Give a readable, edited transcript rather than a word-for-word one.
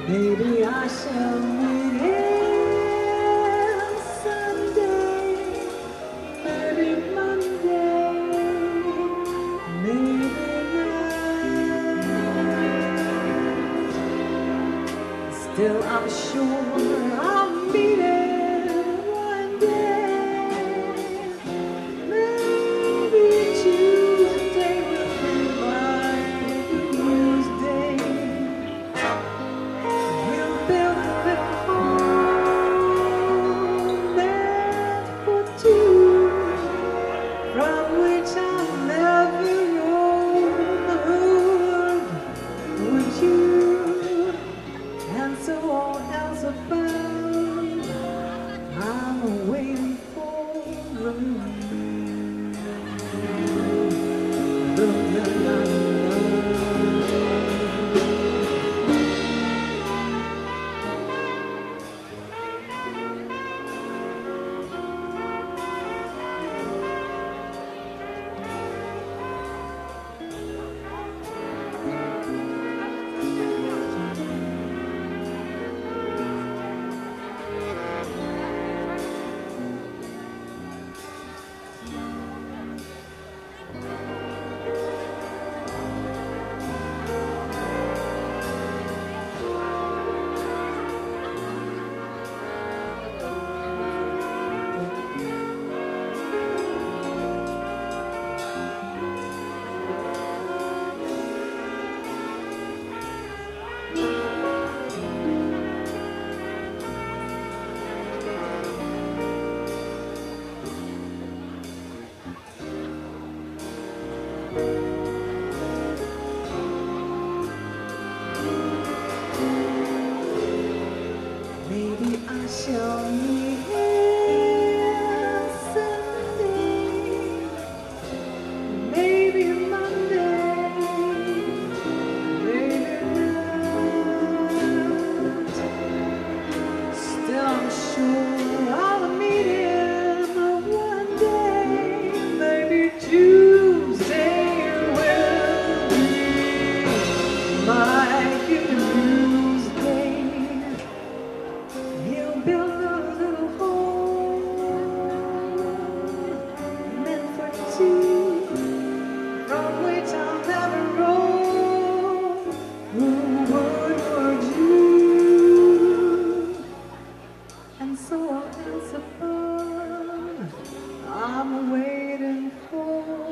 Maybe I shall meet him someday, maybe Monday, maybe not. Still, I'm sure I'll meet him one day. Maybe Tuesday will be my Tuesday. We'll build a little home meant for two, from which I'll never roam. Would you? And so all else abound, I'm waiting for the moon. Maybe I shall meet him someday, maybe Monday, maybe not. Still, I'm sure I'll meet him one day. Maybe Tuesday will be my Tuesday. He'll build a little home meant for two, from which I'll never roam. Who would you? And so I'll answer, I'm waiting for